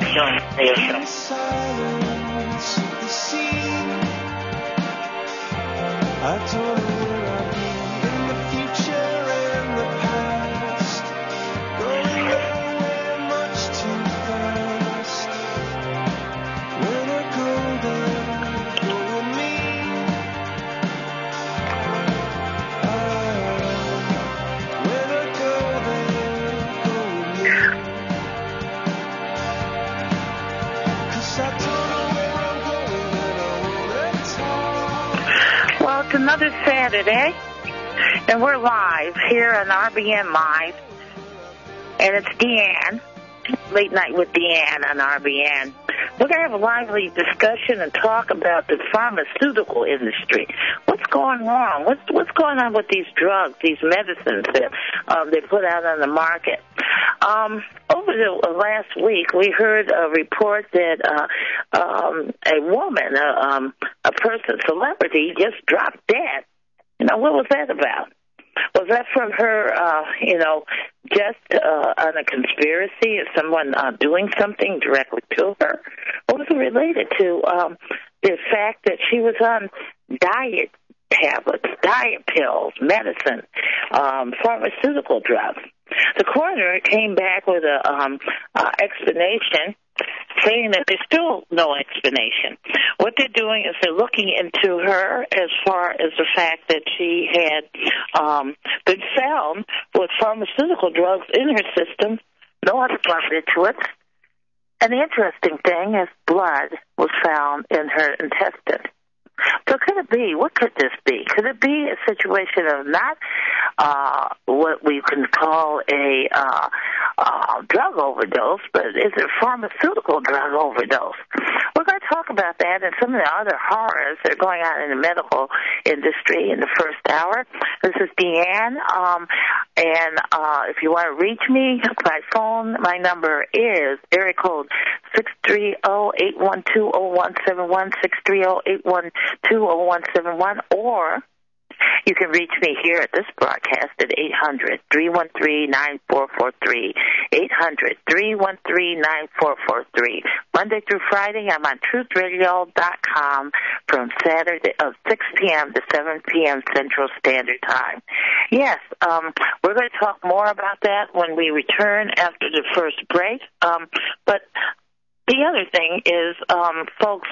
doing radio show. I told her where I'd be in the future and the past, going nowhere much too fast. When I go there, go with me. When I go there, go with me. 'Cause I told her where I'm going and I wanna talk. Well, it's another Saturday, and we're live here on RBN Live, and it's Deanne, Late Night with Deanne on RBN. We're going to have a lively discussion and talk about the pharmaceutical industry. What's going wrong? What's going on with these drugs, these medicines that they put out on the market? Over the last week, we heard a report that a woman, a person, celebrity, just dropped dead. What was that about? Was that from her, just on a conspiracy? Is someone doing something directly to her? Or was it related to the fact that she was on diet tablets, diet pills, medicine, pharmaceutical drugs? The coroner came back with a explanation, saying that there's still no explanation. What they're doing is they're looking into her as far as the fact that she had been found with pharmaceutical drugs in her system, no other barbiturates. And the interesting thing is blood was found in her intestine. So could it be, what could this be? Could it be a situation of not what we can call a drug overdose, but is it a pharmaceutical drug overdose? We're going to talk about that and some of the other horrors that are going on in the medical industry in the first hour. This is Deanne, and if you want to reach me by phone, my number is area code 630-812-0171, 630-812-0171, or you can reach me here at this broadcast at 800-313-9443, 800-313-9443. Monday through Friday, I'm on truthradio.com from Saturday of 6 p.m. to 7 p.m. Central Standard Time. Yes, we're going to talk more about that when we return after the first break. But the other thing is, folks,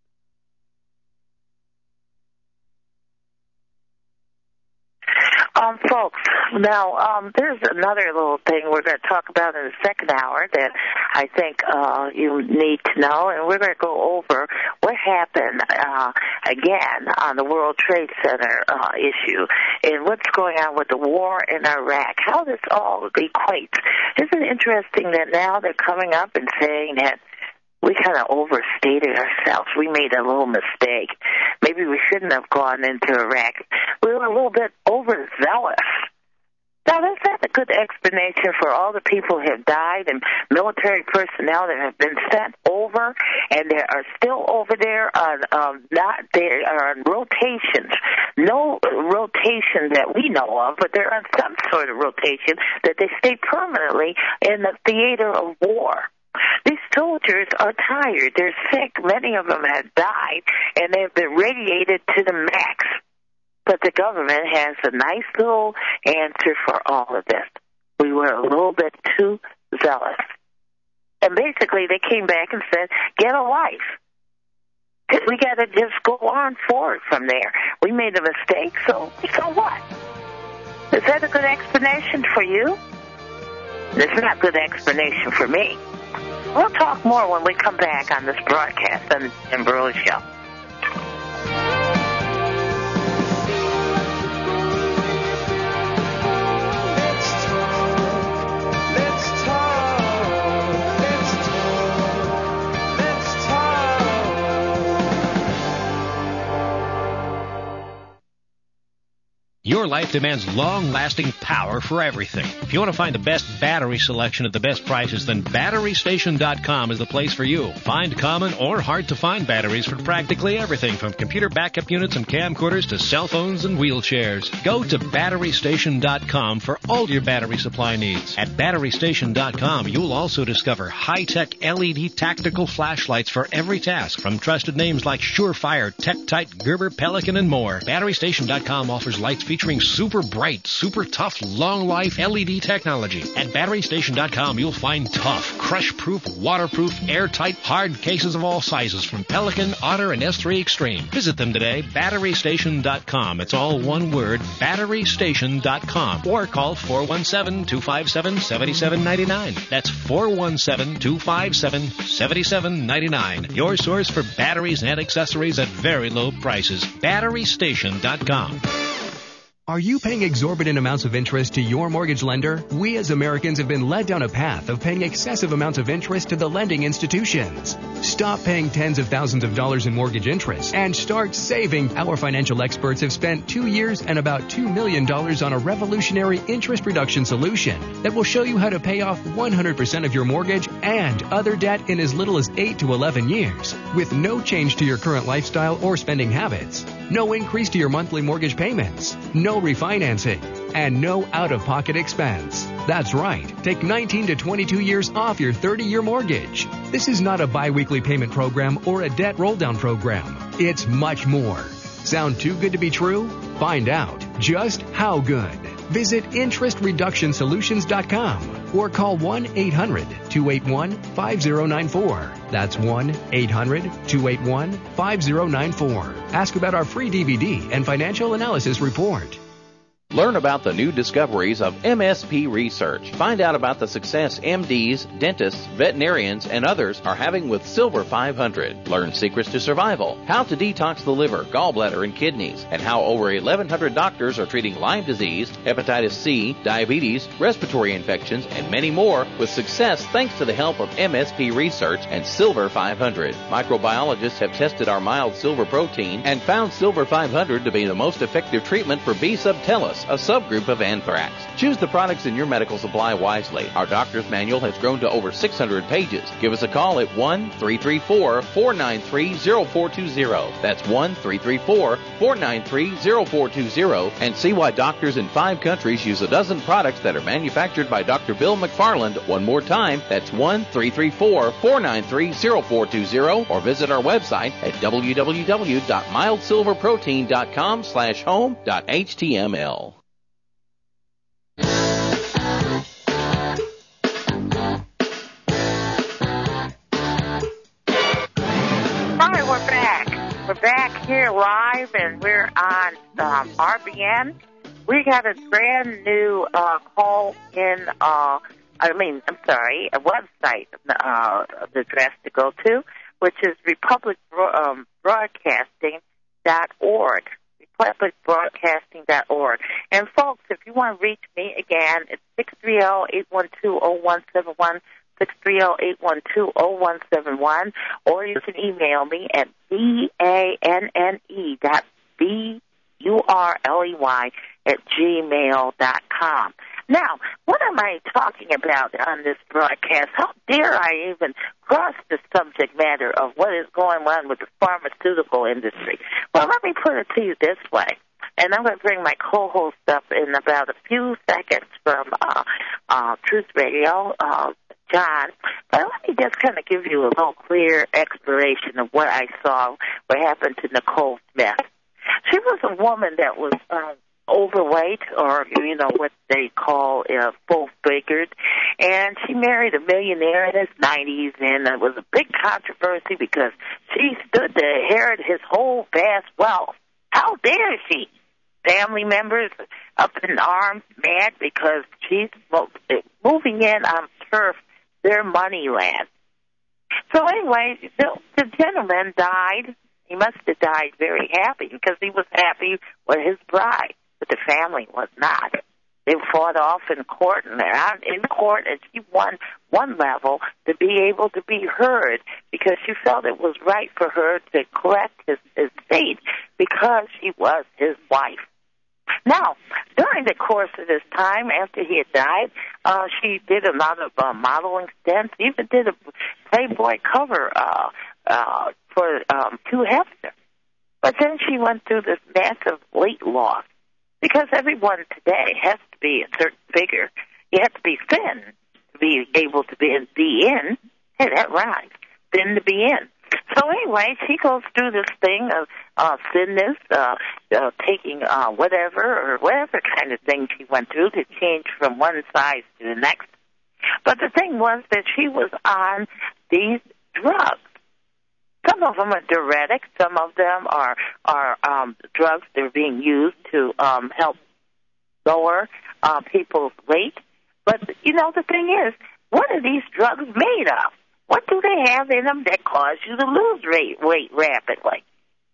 now, there's another little thing we're going to talk about in the second hour that I think you need to know, and we're going to go over what happened again on the World Trade Center issue and what's going on with the war in Iraq, how this all equates. Isn't it interesting that now they're coming up and saying that we kind of overstated ourselves. We made a little mistake. Maybe we shouldn't have gone into Iraq. We were a little bit overzealous. Now, that's not a good explanation for all the people who have died and military personnel that have been sent over, and they are still over there on they are on rotations. No rotation that we know of, but they're on some sort of rotation that they stay permanently in the theater of war. These soldiers are tired. They're sick. Many of them have died, and they've been radiated to the max. But the government has a nice little answer for all of this. We were a little bit too zealous. And basically, they came back and said, get a life. We got to just go on forward from there. We made a mistake, so what? Is that a good explanation for you? It's not a good explanation for me. We'll talk more when we come back on this broadcast on the Jim Burley Show. Your life demands long-lasting power for everything. If you want to find the best battery selection at the best prices, then BatteryStation.com is the place for you. Find common or hard-to-find batteries for practically everything, from computer backup units and camcorders to cell phones and wheelchairs. Go to BatteryStation.com for all your battery supply needs. At BatteryStation.com, you'll also discover high-tech LED tactical flashlights for every task, from trusted names like Surefire, TechTite, Gerber, Pelican, and more. BatteryStation.com offers lights featuring super bright, super tough, long-life LED technology. At BatteryStation.com, you'll find tough, crush-proof, waterproof, airtight, hard cases of all sizes from Pelican, Otter, and S3 Extreme. Visit them today, BatteryStation.com. It's all one word, BatteryStation.com. Or call 417-257-7799. That's 417-257-7799. Your source for batteries and accessories at very low prices. BatteryStation.com. Are you paying exorbitant amounts of interest to your mortgage lender? We as Americans have been led down a path of paying excessive amounts of interest to the lending institutions. Stop paying tens of thousands of dollars in mortgage interest and start saving. Our financial experts have spent 2 years and about $2 million on a revolutionary interest reduction solution that will show you how to pay off 100% of your mortgage and other debt in as little as 8 to 11 years, with no change to your current lifestyle or spending habits, no increase to your monthly mortgage payments, no refinancing, and no out-of-pocket expense. That's right. Take 19 to 22 years off your 30-year mortgage. This is not a bi-weekly payment program or a debt roll-down program. It's much more. Sound too good to be true? Find out just how good. Visit interestreductionsolutions.com or call 1-800-281-5094. That's 1-800-281-5094. Ask about our free DVD and financial analysis report. Learn about the new discoveries of MSP research. Find out about the success MDs, dentists, veterinarians, and others are having with Silver 500. Learn secrets to survival, how to detox the liver, gallbladder, and kidneys, and how over 1,100 doctors are treating Lyme disease, hepatitis C, diabetes, respiratory infections, and many more with success thanks to the help of MSP research and Silver 500. Microbiologists have tested our mild silver protein and found Silver 500 to be the most effective treatment for B. subtilis, a subgroup of anthrax. Choose the products in your medical supply wisely. Our doctor's manual has grown to over 600 pages. Give us a call at 1-334-493-0420. That's 1-334-493-0420 and see why doctors in 5 countries use a dozen products that are manufactured by Dr. Bill McFarland. One more time, that's 1-334-493-0420 or visit our website at www.mildsilverprotein.com/home.html. Hi, we're back. We're back here live, and we're on RBN. We got a brand new call-in, a website address to go to, which is republicbroadcasting.org. republicbroadcasting.org. And, folks, if you want to reach me again, it's 630-812-0171, 630-812-0171, or you can email me at banne.burley@gmail.com. Now, what am I talking about on this broadcast? How dare I even cross the subject matter of what is going on with the pharmaceutical industry? Well, let me put it to you this way, and I'm going to bring my co-host up in about a few seconds from Truth Radio, John. But let me just kind of give you a little clear exploration of what I saw, what happened to Nicole Smith. She was a woman that was overweight, or, what they call full-figured, and she married a millionaire in his 90s, and it was a big controversy because she stood to inherit his whole vast wealth. How dare she? Family members up in arms, mad because she's moving in on turf, their money land. So anyway, the gentleman died. He must have died very happy because he was happy with his bride, but the family was not. They fought off in court, and they're out in court, and she won one level to be able to be heard because she felt it was right for her to collect his estate because she was his wife. Now, during the course of this time, after he had died, she did a lot of modeling stints, even did a Playboy cover for Hugh Hefner. But then she went through this massive weight loss because everyone today has to be a certain figure. You have to be thin to be able to be in. Hey, that rhymes. Thin to be in. So anyway, she goes through this thing of thinness, taking whatever kind of thing she went through to change from one size to the next. But the thing was that she was on these drugs. Some of them are diuretics. Some of them are drugs that are being used to help lower people's weight. But, you know, the thing is, what are these drugs made of? What do they have in them that cause you to lose weight rapidly?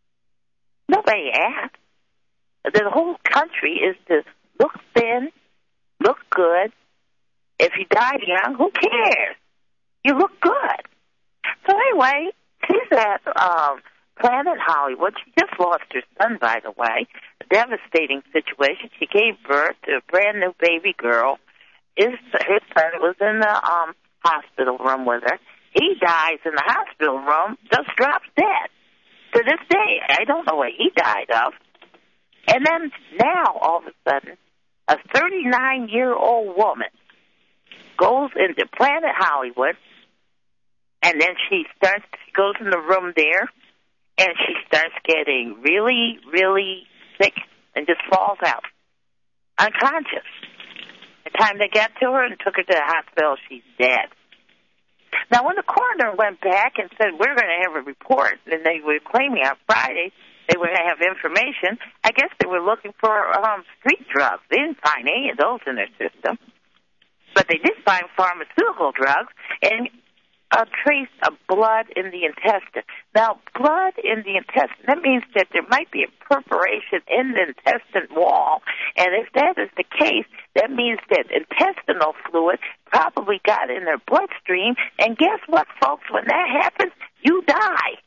Nobody asked. The whole country is to look thin, look good. If you die young, who cares? You look good. So anyway, she's at Planet Hollywood. She just lost her son, by the way. A devastating situation. She gave birth to a brand new baby girl. His son was in the hospital room with her. He dies in the hospital room, just drops dead. To this day, I don't know what he died of. And then now, all of a sudden, a 39-year-old woman goes into Planet Hollywood, and then she goes in the room there, and she starts getting really, really sick and just falls out, unconscious. By the time they got to her and took her to the hospital, she's dead. Now, when the coroner went back and said, we're going to have a report, and they were claiming on Friday they were going to have information, I guess they were looking for street drugs. They didn't find any of those in their system. But they did find pharmaceutical drugs and a trace of blood in the intestine. Now, blood in the intestine, that means that there might be a perforation in the intestine wall. And if that is the case, that means that intestinal fluid probably got in their bloodstream. And guess what, folks? When that happens, you die.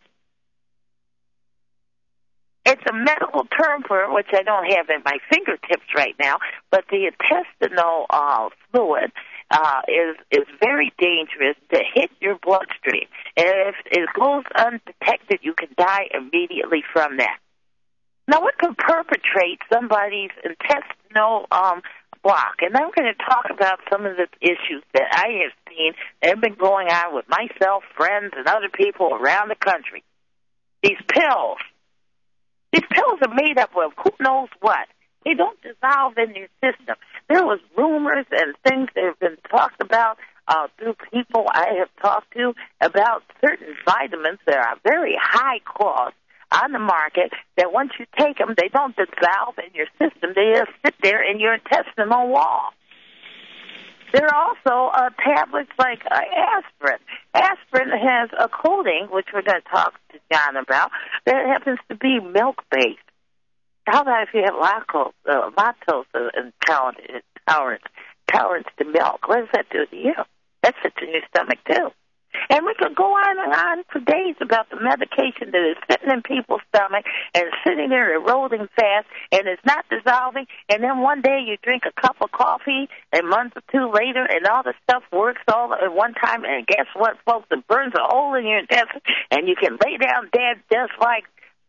It's a medical term for it, which I don't have at my fingertips right now, but the intestinal fluid is very dangerous to hit your bloodstream. And if it goes undetected, you can die immediately from that. Now, what can perpetrate somebody's intestinal block? And I'm going to talk about some of the issues that I have seen that have been going on with myself, friends, and other people around the country. These pills. These pills are made up of who knows what. They don't dissolve in your system. There was rumors and things that have been talked about through people I have talked to about certain vitamins that are very high cost on the market that once you take them, they don't dissolve in your system. They just sit there in your intestinal wall. There are also tablets like aspirin. Aspirin has a coating, which we're going to talk to John about, that happens to be milk-based. How about if you have lactose intolerance to milk? What does that do to you? That sits in your stomach, too. And we could go on and on for days about the medication that is sitting in people's stomach and sitting there eroding fast and it's not dissolving. And then one day you drink a cup of coffee and a month or two later and all the stuff works all at one time. And guess what, folks? It burns a hole in your intestine and you can lay down dead just like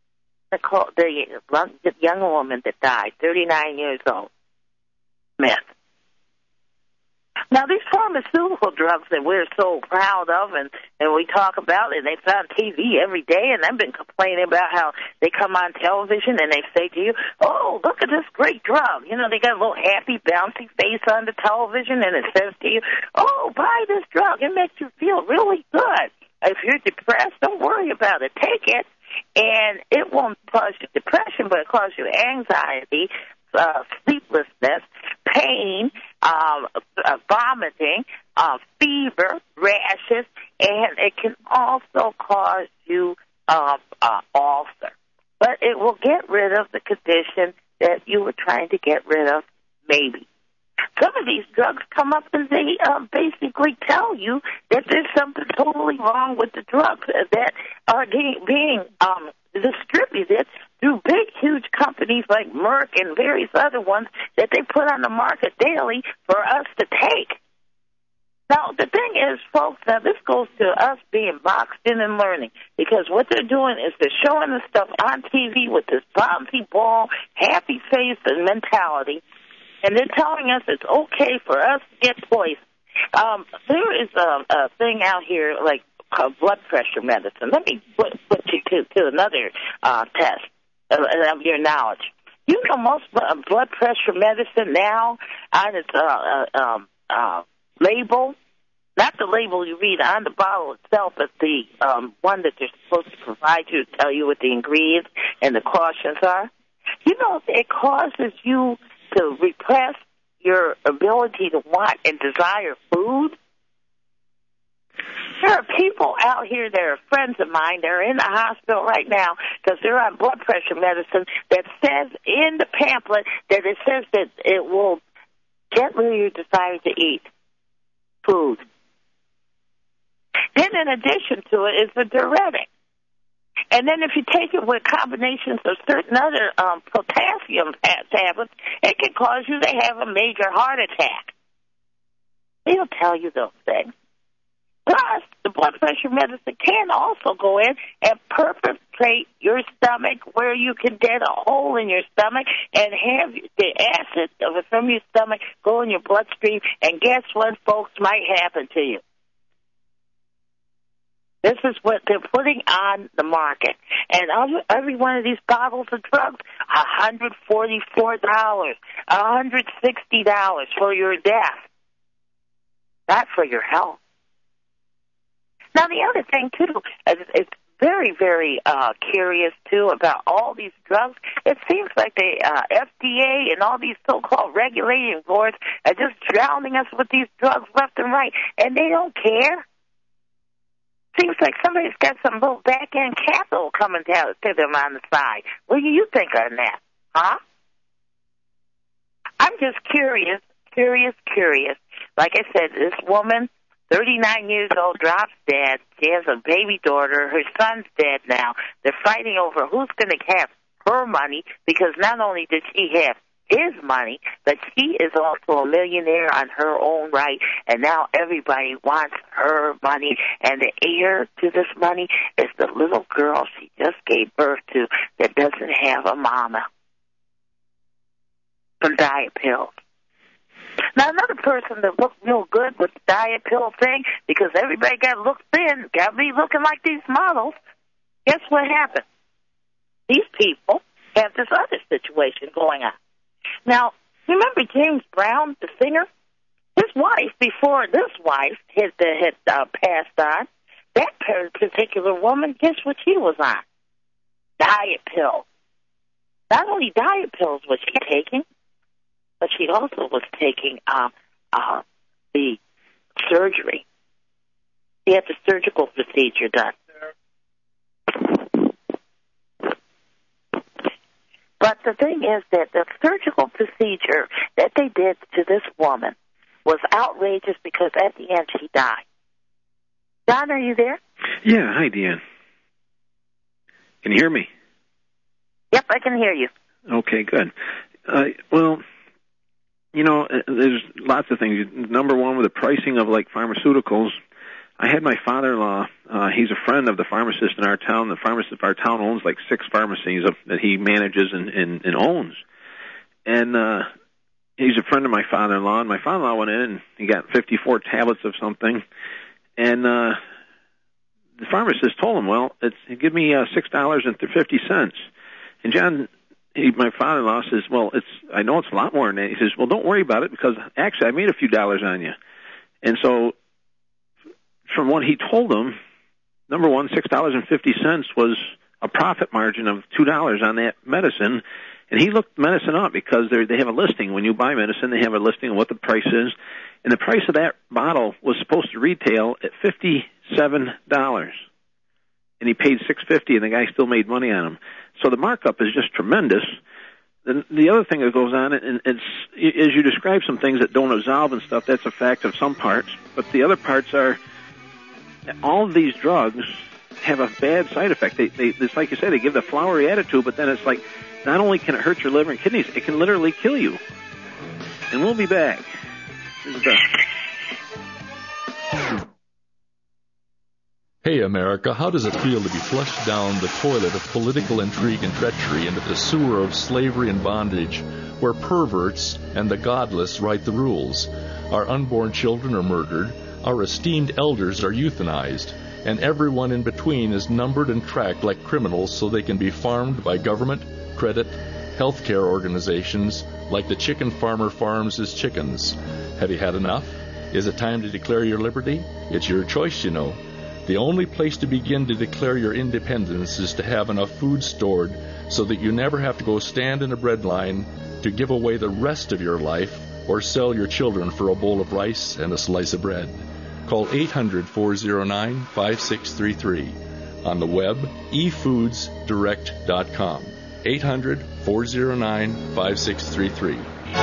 the young woman that died, 39 years old. Smith. Now, these pharmaceutical drugs that we're so proud of and we talk about, and it's on TV every day, and I've been complaining about how they come on television and they say to you, oh, look at this great drug. You know, they got a little happy, bouncy face on the television, and it says to you, oh, buy this drug. It makes you feel really good. If you're depressed, don't worry about it. Take it, and it won't cause you depression, but it causes you anxiety, sleeplessness, pain, vomiting, fever, rashes, and it can also cause you ulcer. But it will get rid of the condition that you were trying to get rid of, maybe. Some of these drugs come up and they basically tell you that there's something totally wrong with the drugs that are being distributed through big, huge companies like Merck and various other ones that they put on the market daily for us to take. Now, the thing is, folks, now this goes to us being boxed in and learning, because what they're doing is they're showing the stuff on TV with this bouncy ball, happy face and mentality, and they're telling us it's okay for us to get poisoned. There is a thing out here like blood pressure medicine. Let me put you to another test of your knowledge. You know, most blood pressure medicine now on its label, not the label you read on the bottle itself, but the one that they're supposed to provide you to tell you what the ingredients and the cautions are. You know, it causes you to repress your ability to want and desire food. There are people out here that are friends of mine. They're in the hospital right now because they're on blood pressure medicine that says in the pamphlet that it says that it will get rid of your desire to eat food. Then in addition to it is the diuretic. And then if you take it with combinations of certain other potassium tablets, it can cause you to have a major heart attack. They'll tell you those things. Plus, the blood pressure medicine can also go in and perpetrate your stomach where you can get a hole in your stomach and have the acid from your stomach go in your bloodstream, and guess what, folks, might happen to you. This is what they're putting on the market. And every one of these bottles of drugs, $144, $160 for your death, not for your health. Now, the other thing, too, is very, very curious, too, about all these drugs. It seems like the FDA and all these so-called regulating boards are just drowning us with these drugs left and right, and they don't care. Seems like somebody's got some little back-end capital coming down to them on the side. What do you think on that? Huh? I'm just curious. Like I said, this woman, 39 years old, drops dead. She has a baby daughter. Her son's dead now. They're fighting over who's going to have her money, because not only did she have his money, but she is also a millionaire on her own right, and now everybody wants her money, and the heir to this money is the little girl she just gave birth to that doesn't have a mama. From diet pills. Now, another person that looked real good with the diet pill thing, because everybody got to look thin, got to be looking like these models, guess what happened? These people have this other situation going on. Now, remember James Brown, the singer? His wife, before this wife had passed on, that particular woman, guess what she was on? Diet pills. Not only diet pills was she taking, but she also was taking the surgery. She had the surgical procedure done. But the thing is that the surgical procedure that they did to this woman was outrageous, because at the end she died. Don, are you there? Yeah, hi, Deanne. Can you hear me? Yep, I can hear you. Okay, good. Well, you know, there's lots of things. Number one, with the pricing of, like, pharmaceuticals, I had my father-in-law, he's a friend of the pharmacist in our town. The pharmacist of our town owns like 6 pharmacies that he manages and owns. And he's a friend of my father-in-law, and my father-in-law went in and he got 54 tablets of something. And the pharmacist told him, well, give me $6.50. And John, my father-in-law says, well, I know it's a lot more than that. He says, well, don't worry about it, because actually I made a few dollars on you. And so from what he told him, number one, $6.50 was a profit margin of $2 on that medicine. And he looked medicine up, because they have a listing. When you buy medicine, they have a listing of what the price is. And the price of that bottle was supposed to retail at $57. And he paid $6.50, and the guy still made money on him. So the markup is just tremendous. Then the other thing that goes on, and it's, as you describe some things that don't absolve and stuff, that's a fact of some parts. But the other parts are, all of these drugs have a bad side effect. It's like you said, they give the flowery attitude, but then it's like, not only can it hurt your liver and kidneys, it can literally kill you. And we'll be back. This is Hey, America, how does it feel to be flushed down the toilet of political intrigue and treachery into the sewer of slavery and bondage, where perverts and the godless write the rules? Our unborn children are murdered, our esteemed elders are euthanized, and everyone in between is numbered and tracked like criminals so they can be farmed by government, credit, healthcare organizations, like the chicken farmer farms his chickens. Have you had enough? Is it time to declare your liberty? It's your choice, you know. The only place to begin to declare your independence is to have enough food stored so that you never have to go stand in a bread line to give away the rest of your life or sell your children for a bowl of rice and a slice of bread. Call 800-409-5633. On the web, efoodsdirect.com. 800-409-5633.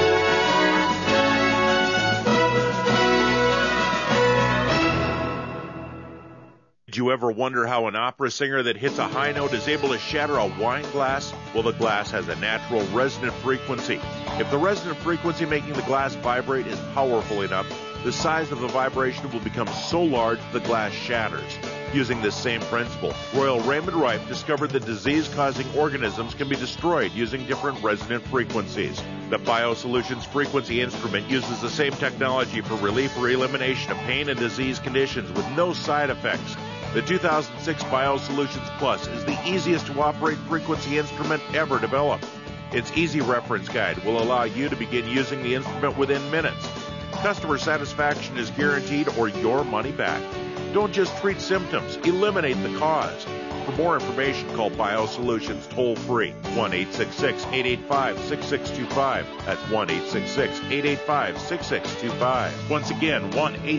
Did you ever wonder how an opera singer that hits a high note is able to shatter a wine glass? Well, the glass has a natural resonant frequency. If the resonant frequency making the glass vibrate is powerful enough, the size of the vibration will become so large the glass shatters. Using this same principle, Royal Raymond Rife discovered that disease-causing organisms can be destroyed using different resonant frequencies. The BioSolutions frequency instrument uses the same technology for relief or elimination of pain and disease conditions with no side effects. The 2006 BioSolutions Plus is the easiest to operate frequency instrument ever developed. Its easy reference guide will allow you to begin using the instrument within minutes. Customer satisfaction is guaranteed or your money back. Don't just treat symptoms, eliminate the cause. For more information, call BioSolutions toll-free, 1-866-885-6625. That's 1-866-885-6625. Once again,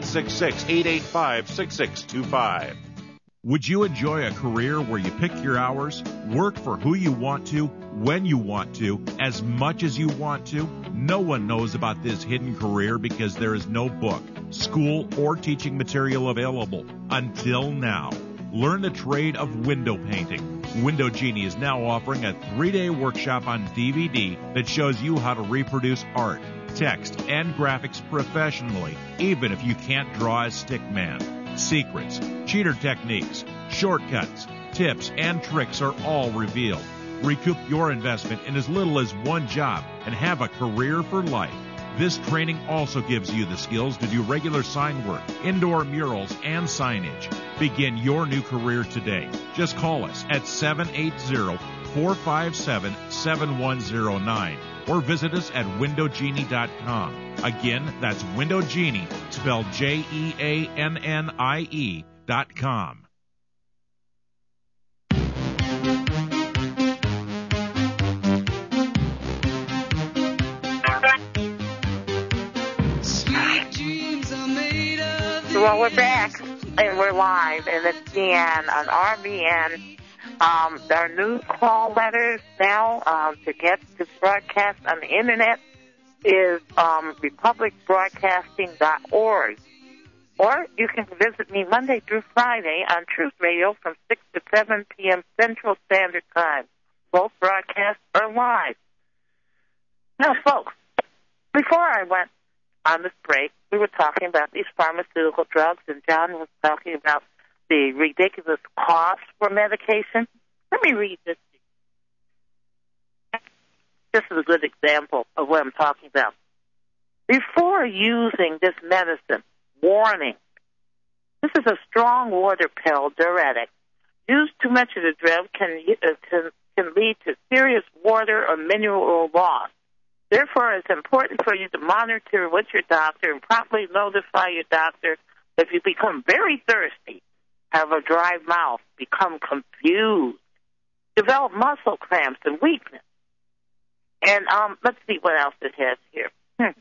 1-866-885-6625. Would you enjoy a career where you pick your hours, work for who you want to, when you want to, as much as you want to? No one knows about this hidden career because there is no book, school, or teaching material available until now. Learn the trade of window painting. Window Genie is now offering a 3-day workshop on DVD that shows you how to reproduce art, text, and graphics professionally, even if you can't draw a stick man. Secrets, cheater techniques, shortcuts, tips, and tricks are all revealed. Recoup your investment in as little as one job and have a career for life. This training also gives you the skills to do regular sign work, indoor murals, and signage. Begin your new career today. Just call us at 780-457-7109 or visit us at windowgenie.com. Again, that's Window Genie, spelled JEANNIE.com. Well, we're back, and we're live, and it's Deanne on RBN. Our new call letters now to get this broadcast on the Internet is republicbroadcasting.org. Or you can visit me Monday through Friday on Truth Radio from 6 to 7 p.m. Central Standard Time. Both broadcasts are live. Now, folks, before I went on this break, we were talking about these pharmaceutical drugs, and John was talking about the ridiculous cost for medication. Let me read this. This is a good example of what I'm talking about. Before using this medicine, warning. This is a strong water pill diuretic. Use too much of the drug can lead to serious water or mineral loss. Therefore, it's important for you to monitor with your doctor and promptly notify your doctor if you become very thirsty, have a dry mouth, become confused, develop muscle cramps and weakness. And let's see what else it has here.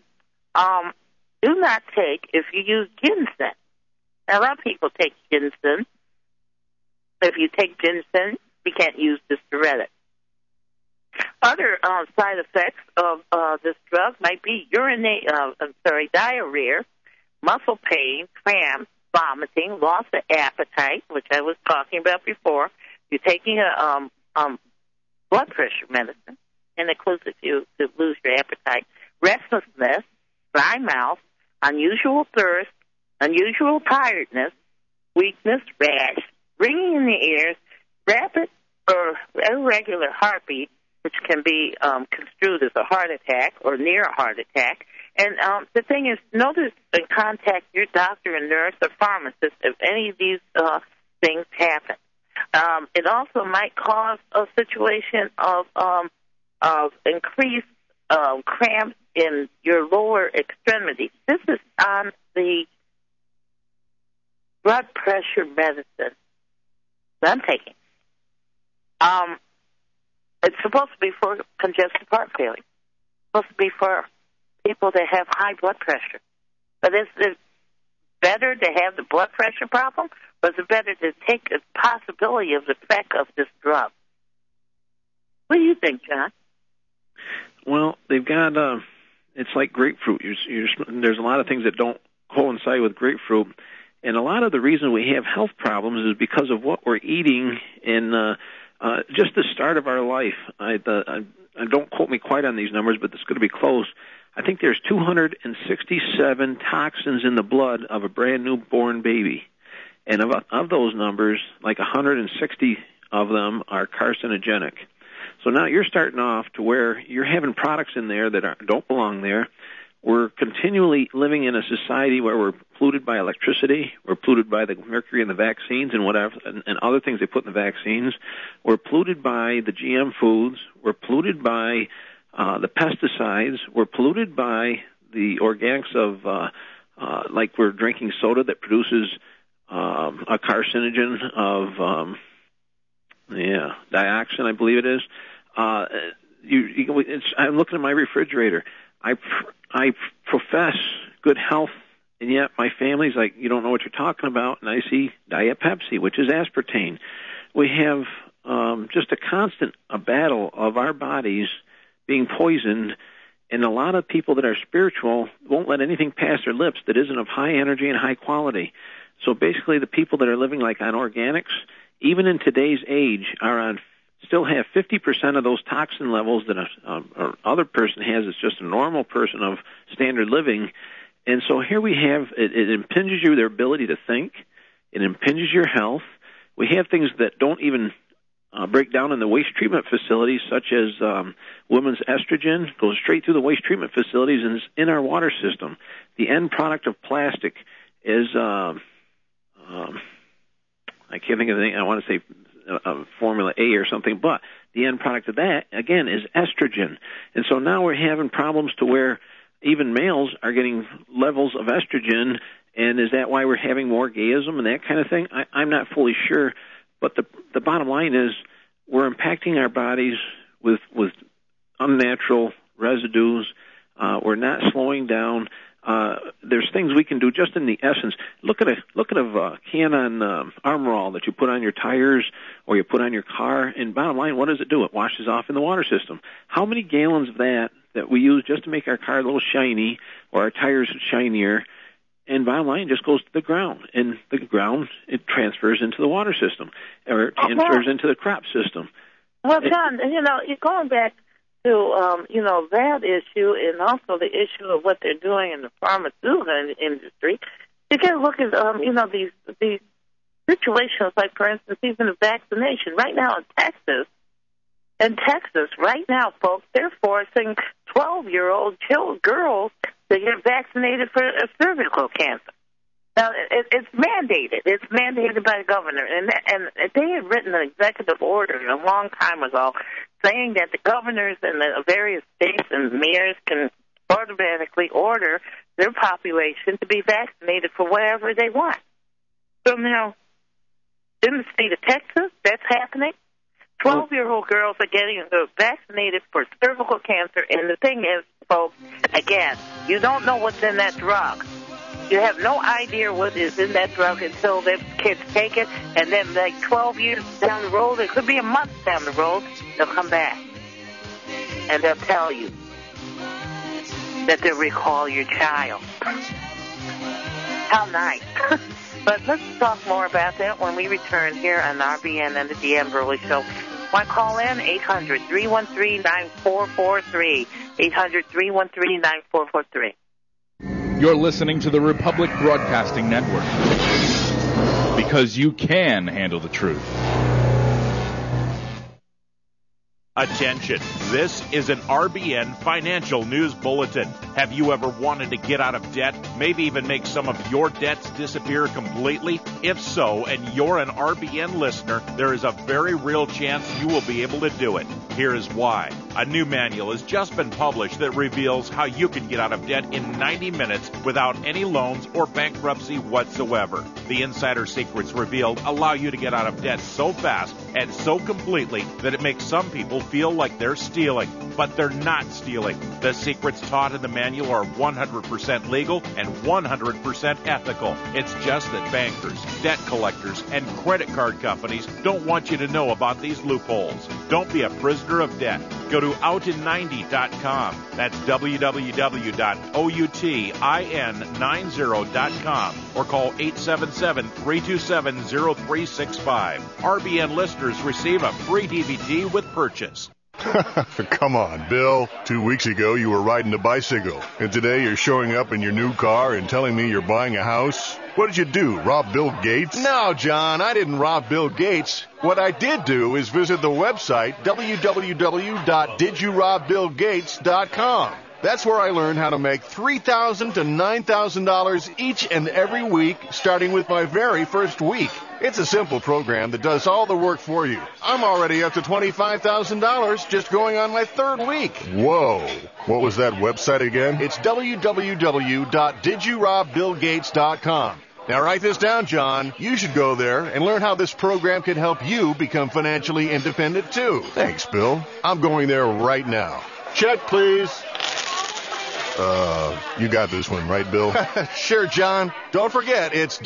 Do not take if you use ginseng. Now, a lot of people take ginseng. If you take ginseng, you can't use this diuretic. Other side effects of this drug might be diarrhea, muscle pain, cramps, vomiting, loss of appetite, which I was talking about before. You're taking a blood pressure medicine, and it causes you to lose your appetite. Restlessness, dry mouth, unusual thirst, unusual tiredness, weakness, rash, ringing in the ears, rapid or irregular heartbeat, which can be construed as a heart attack or near a heart attack. And the thing is, notice and contact your doctor and nurse or pharmacist if any of these things happen. It also might cause a situation of increased cramps in your lower extremities. This is on the blood pressure medicine that I'm taking. It's supposed to be for congestive heart failure. It's supposed to be for people that have high blood pressure. But is it better to have the blood pressure problem, or is it better to take the possibility of the effect of this drug? What do you think, John? Well, they've got, it's like grapefruit. There's a lot of things that don't coincide with grapefruit. And a lot of the reason we have health problems is because of what we're eating in just the start of our life. I don't quote me quite on these numbers, but it's going to be close. I think there's 267 toxins in the blood of a brand new born baby. And of those numbers, like 160 of them are carcinogenic. So now you're starting off to where you're having products in there that don't belong there. We're continually living in a society where we're polluted by electricity. We're polluted by the mercury in the vaccines and whatever, and other things they put in the vaccines. We're polluted by the GM foods. We're polluted by the pesticides. We're polluted by the organics of, like we're drinking soda that produces a carcinogen of, dioxin, I believe it is. I'm looking at my refrigerator. I profess good health, and yet my family's like, you don't know what you're talking about, and I see Diet Pepsi, which is aspartame. We have just a constant battle of our bodies being poisoned, and a lot of people that are spiritual won't let anything pass their lips that isn't of high energy and high quality. So basically the people that are living like on organics, even in today's age, still have 50% of those toxin levels that a other person has. It's just a normal person of standard living. And so here we have, it impinges their ability to think. It impinges your health. We have things that don't even break down in the waste treatment facilities, such as women's estrogen goes straight through the waste treatment facilities and is in our water system. The end product of plastic is, I can't think of anything, I want to say Formula A or something, but the end product of that, again, is estrogen. And so now we're having problems to where even males are getting levels of estrogen, and is that why we're having more gayism and that kind of thing? I'm not fully sure, but the bottom line is we're impacting our bodies with unnatural residues. We're not slowing down. There's things we can do just in the essence. Look at a can on Armor All that you put on your tires or you put on your car, and bottom line, what does it do? It washes off in the water system. How many gallons of that we use just to make our car a little shiny or our tires shinier, and bottom line, just goes to the ground, and the ground, it transfers into the water system or it transfers into the crop system. Well, John, you're going back to, that issue and also the issue of what they're doing in the pharmaceutical industry. You got to look at, these situations, like, for instance, even the vaccination. Right now in Texas, right now, folks, they're forcing 12-year-old girls to get vaccinated for cervical cancer. Now, it's mandated. It's mandated by the governor. And they had written an executive order a long time ago saying that the governors in the various states and mayors can automatically order their population to be vaccinated for whatever they want. So now, in the state of Texas, that's happening. 12-year-old girls are getting vaccinated for cervical cancer. And the thing is, folks, again, you don't know what's in that drug. You have no idea what is in that drug until the kids take it, and then like 12 years down the road, it could be a month down the road, they'll come back. And they'll tell you that they'll recall your child. How nice. But let's talk more about that when we return here on RBN and the Deanne Burley Show. Want to call in? 800-313-9443. 800-313-9443. You're listening to the Republic Broadcasting Network. Because you can handle the truth. Attention, this is an RBN Financial News Bulletin. Have you ever wanted to get out of debt, maybe even make some of your debts disappear completely? If so, and you're an RBN listener, there is a very real chance you will be able to do it. Here is why. A new manual has just been published that reveals how you can get out of debt in 90 minutes without any loans or bankruptcy whatsoever. The insider secrets revealed allow you to get out of debt so fast and so completely that it makes some people feel like they're stealing, but they're not stealing. The secrets taught in the manual are 100% legal and 100% ethical. It's just that bankers, debt collectors, and credit card companies don't want you to know about these loopholes. Don't be a prisoner of debt. Go to outin90.com. That's www.outin90.com or call 877-327-0365. RBN listeners receive a free DVD with purchase. Come on, Bill. 2 weeks ago, you were riding a bicycle. And today, you're showing up in your new car and telling me you're buying a house? What did you do, rob Bill Gates? No, John, I didn't rob Bill Gates. What I did do is visit the website, www.didyourobBillGates.com. That's where I learned how to make $3,000 to $9,000 each and every week, starting with my very first week. It's a simple program that does all the work for you. I'm already up to $25,000 just going on my third week. Whoa. What was that website again? It's www.didyourobBillGates.com. Now write this down, John. You should go there and learn how this program can help you become financially independent, too. Thanks, Bill. I'm going there right now. Check, please. You got this one, right, Bill? Sure, John. Don't forget, it's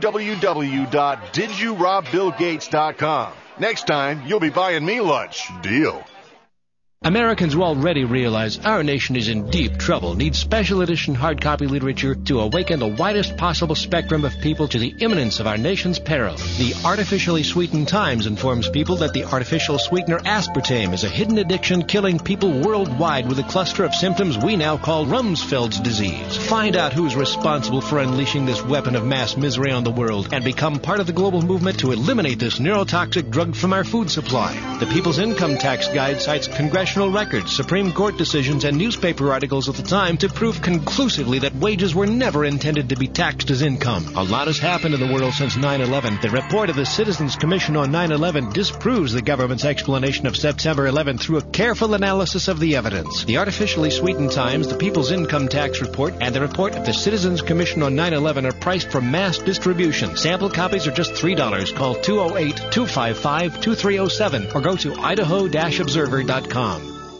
www.didyourobBillGates.com. Next time, you'll be buying me lunch. Deal. Americans who already realize our nation is in deep trouble need special edition hard copy literature to awaken the widest possible spectrum of people to the imminence of our nation's peril. The Artificially Sweetened Times informs people that the artificial sweetener aspartame is a hidden addiction killing people worldwide with a cluster of symptoms we now call Rumsfeld's disease. Find out who's responsible for unleashing this weapon of mass misery on the world and become part of the global movement to eliminate this neurotoxic drug from our food supply. The People's Income Tax Guide cites congressional records, Supreme Court decisions, and newspaper articles of the time to prove conclusively that wages were never intended to be taxed as income. A lot has happened in the world since 9/11. The report of the Citizens Commission on 9/11 disproves the government's explanation of September 11 through a careful analysis of the evidence. The Artificially Sweetened Times, the People's Income Tax Report, and the report of the Citizens Commission on 9/11 are priced for mass distribution. Sample copies are just $3. Call 208-255-2307 or go to idaho-observer.com.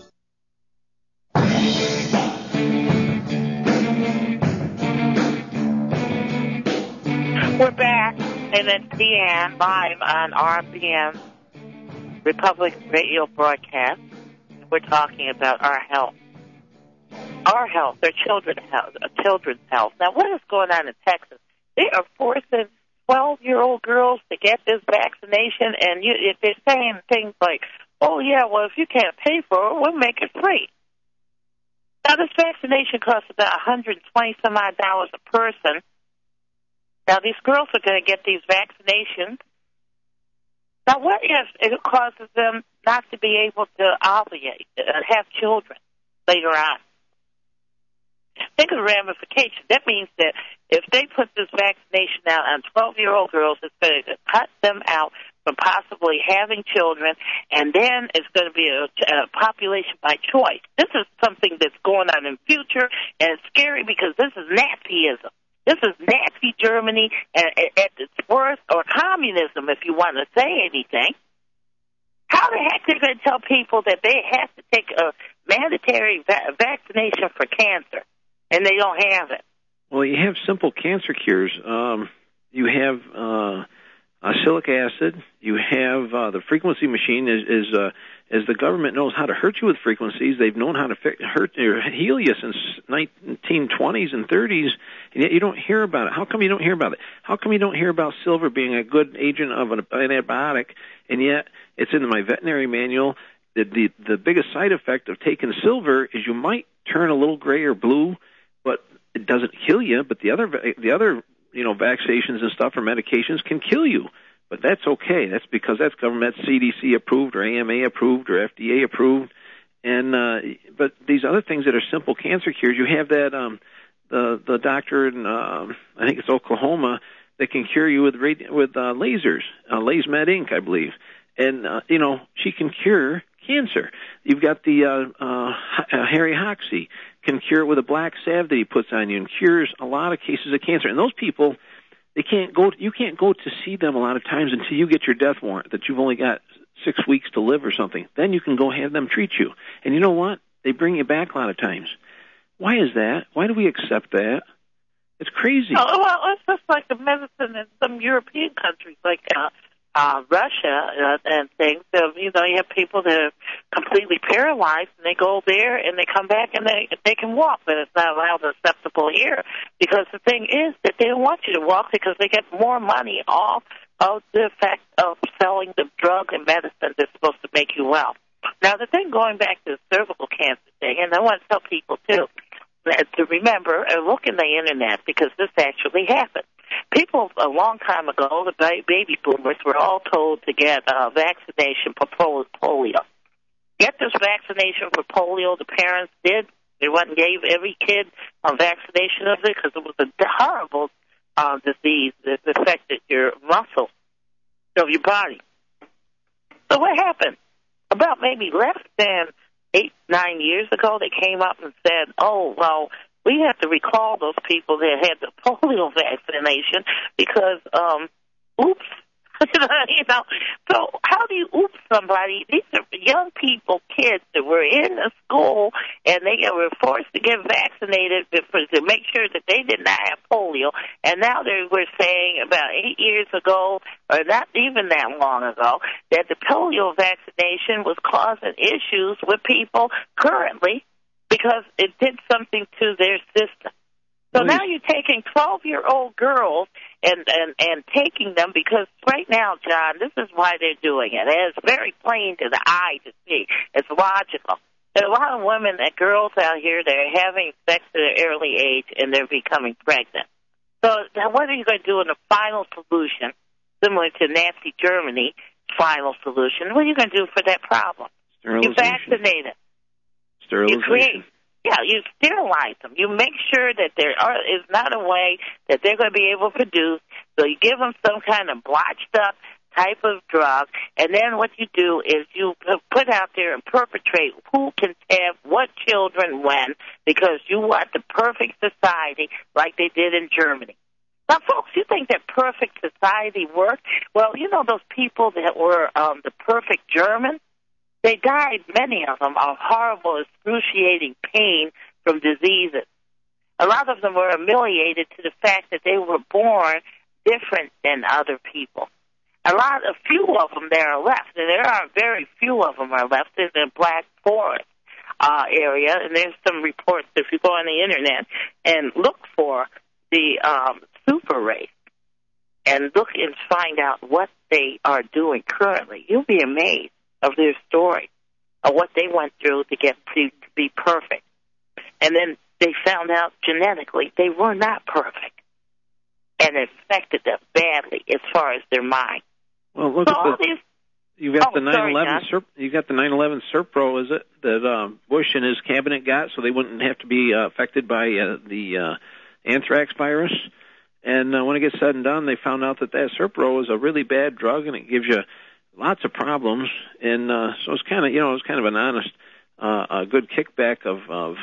We're back, and it's Deanne live on RBN Republic Radio broadcast. We're talking about our health. Our health, our children's health. Now, what is going on in Texas? They are forcing 12-year-old girls to get this vaccination, and if they're saying things like, oh, yeah, well, if you can't pay for it, we'll make it free. Now, this vaccination costs about $120-some-odd a person. Now, these girls are going to get these vaccinations. Now, what if it causes them not to be able to ovulate, have children later on? Think of the ramifications. That means that if they put this vaccination out on 12-year-old girls, it's going to cut them out from possibly having children, and then it's going to be a population by choice. This is something that's going on in the future, and it's scary because this is Nazism. This is Nazi Germany at its worst, or communism, if you want to say anything. How the heck are they going to tell people that they have to take a mandatory vaccination for cancer, and they don't have it? Well, you have simple cancer cures. You have silic acid. You have the frequency machine. As the government knows how to hurt you with frequencies, they've known how to hurt or heal you since 1920s and 30s, and yet you don't hear about it. How come you don't hear about it? How come you don't hear about silver being a good agent of an antibiotic, and yet it's in my veterinary manual? The biggest side effect of taking silver is you might turn a little gray or blue, but it doesn't kill you. But the other vaccinations and stuff or medications can kill you. But that's okay. That's because that's government CDC approved or AMA approved or FDA approved. And but these other things that are simple cancer cures, you have that the doctor in I think it's Oklahoma that can cure you with lasers, LaserMed Inc. I believe, and she can cure cancer. You've got the Harry Hoxsey can cure it with a black salve that he puts on you and cures a lot of cases of cancer. And those people, you can't go to see them a lot of times until you get your death warrant that you've only got 6 weeks to live or something. Then you can go have them treat you. And you know what? They bring you back a lot of times. Why is that? Why do we accept that? It's crazy. Oh, well, it's just like the medicine in some European countries, like Russia and things. You have people that are completely paralyzed, and they go there and they come back and they can walk, but it's not allowed acceptable here because the thing is that they don't want you to walk because they get more money off of the effect of selling the drug and medicine that's supposed to make you well. Now, the thing going back to the cervical cancer thing, and I want to tell people, too, to remember and look in the Internet because this actually happened. People a long time ago, the baby boomers, were all told to get vaccination for polio. Get this vaccination for polio. The parents did. They went and gave every kid a vaccination of it because it was a horrible disease that affected your muscles of your body. So what happened? About maybe less than 8-9 years ago, they came up and said, oh, well, we have to recall those people that had the polio vaccination because, oops. So how do you oops somebody? These are young people, kids that were in the school, and they were forced to get vaccinated to make sure that they did not have polio. And now they were saying about 8 years ago, or not even that long ago, that the polio vaccination was causing issues with people currently because it did something to their system. So now you're taking 12-year-old girls and taking them because right now, John, this is why they're doing it. It's very plain to the eye to see. It's logical. There are a lot of women and girls out here that are having sex at an early age and they're becoming pregnant. So now what are you going to do in the final solution, similar to Nazi Germany's final solution? What are you going to do for that problem? You vaccinate it. Sterilization. You sterilize them. You make sure that there is not a way that they're going to be able to produce. So you give them some kind of blotched up type of drug, and then what you do is you put out there and perpetrate who can have what children when, because you want the perfect society like they did in Germany. Now, folks, you think that perfect society worked? Well, you know those people that were the perfect Germans? They died, many of them, of horrible, excruciating pain from diseases. A lot of them were humiliated to the fact that they were born different than other people. A few of them that are left, and there are very few of them are left in the Black Forest area, and there's some reports if you go on the Internet and look for the super race and look and find out what they are doing currently. You'll be amazed of their story, of what they went through to get to be perfect. And then they found out genetically they were not perfect. And it affected them badly as far as their mind. Well, look at this. You got the 9/11. You got the 9/11 Serpro, is it, that Bush and his cabinet got, so they wouldn't have to be affected by the anthrax virus. And when it gets said and done, they found out that Serpro is a really bad drug, and it gives you lots of problems, and so it's kind of an honest, a good kickback of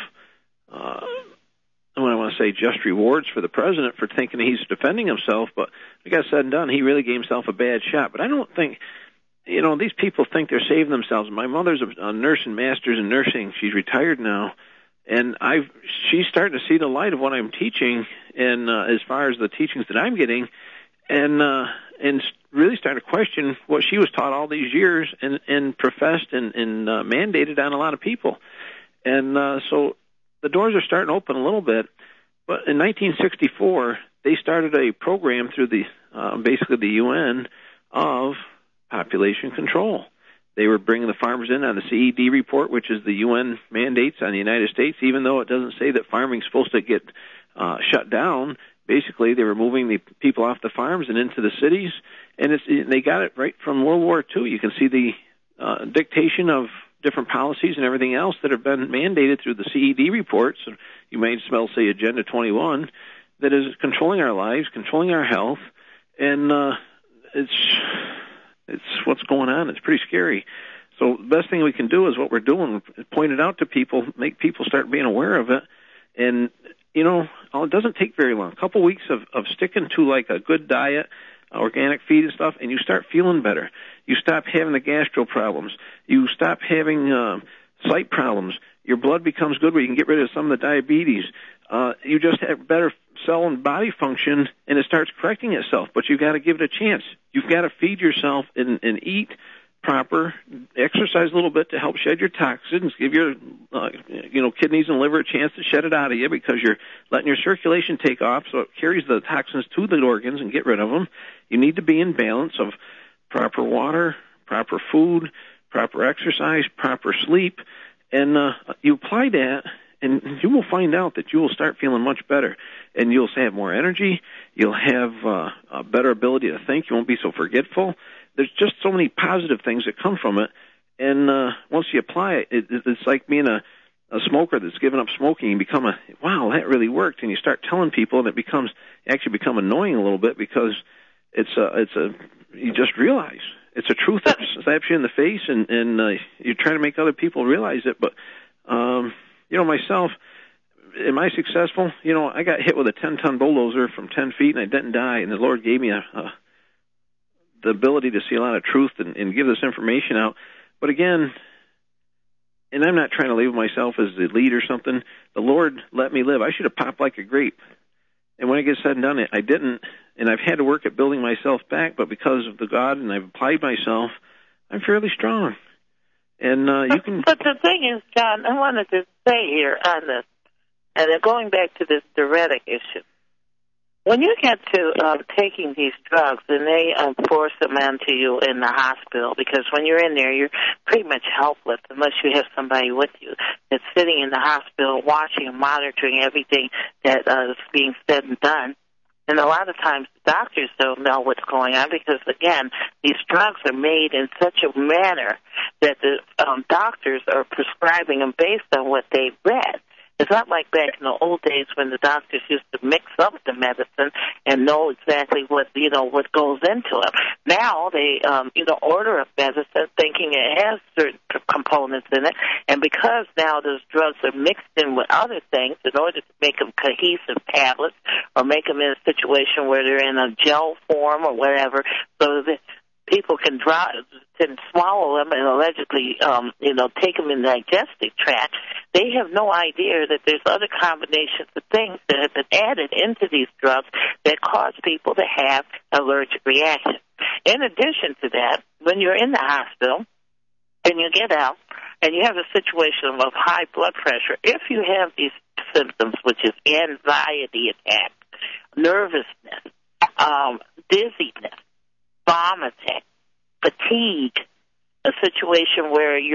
I want to say just rewards for the president for thinking he's defending himself, but it got said and done, he really gave himself a bad shot. But I don't think, these people think they're saving themselves. My mother's a nurse and master's in nursing. She's retired now, and she's starting to see the light of what I'm teaching, and as far as the teachings that I'm getting, and really starting to question what she was taught all these years and professed and mandated on a lot of people. And so the doors are starting to open a little bit. But in 1964, they started a program through the basically the UN of population control. They were bringing the farmers in on the CED report, which is the UN mandates on the United States, even though it doesn't say that farming's supposed to get shut down. Basically, they were moving the people off the farms and into the cities, and they got it right from World War II. You can see the dictation of different policies and everything else that have been mandated through the CED reports. You may smell, say, Agenda 21, that is controlling our lives, controlling our health, and it's what's going on. It's pretty scary. So the best thing we can do is what we're doing, point it out to people, make people start being aware of it. And, you know, it doesn't take very long. A couple weeks of sticking to like a good diet, organic feed and stuff, and you start feeling better. You stop having the gastro problems. You stop having sight problems. Your blood becomes good where you can get rid of some of the diabetes. You just have better cell and body function, and it starts correcting itself. But you've got to give it a chance. You've got to feed yourself and eat proper, exercise a little bit to help shed your toxins, give your kidneys and liver a chance to shed it out of you because you're letting your circulation take off so it carries the toxins to the organs and get rid of them. You need to be in balance of proper water, proper food, proper exercise, proper sleep, and you apply that, and you will find out that you will start feeling much better, and you'll have more energy. You'll have a better ability to think. You won't be so forgetful. There's just so many positive things that come from it, and once you apply it, it's like being a smoker that's given up smoking. You become wow, that really worked, and you start telling people, and it become annoying a little bit because you just realize it's a truth that slaps you in the face, and you're trying to make other people realize it. But myself, am I successful? I got hit with a 10-ton bulldozer from 10 feet, and I didn't die, and the Lord gave me the ability to see a lot of truth and give this information out. But again, and I'm not trying to label myself as the lead or something, the Lord let me live. I should have popped like a grape. And when it gets said and done, I didn't. And I've had to work at building myself back, but because of the God and I've applied myself, I'm fairly strong. And you can. But the thing is, John, I wanted to say here on this, and then going back to this diuretic issue. When you get to taking these drugs, and they force them onto you in the hospital, because when you're in there, you're pretty much helpless unless you have somebody with you that's sitting in the hospital watching and monitoring everything that is being said and done. And a lot of times the doctors don't know what's going on because, again, these drugs are made in such a manner that the doctors are prescribing them based on what they've read. It's not like back in the old days when the doctors used to mix up the medicine and know exactly what goes into it. Now they order a medicine thinking it has certain components in it, and because now those drugs are mixed in with other things in order to make them cohesive tablets or make them in a situation where they're in a gel form or whatever, so that people can swallow them and allegedly, take them in the digestive tract. They have no idea that there's other combinations of things that have been added into these drugs that cause people to have allergic reactions. In addition to that, when you're in the hospital and you get out and you have a situation of high blood pressure, if you have these symptoms, which is anxiety attacks, nervousness, dizziness, vomiting, fatigue, a situation where if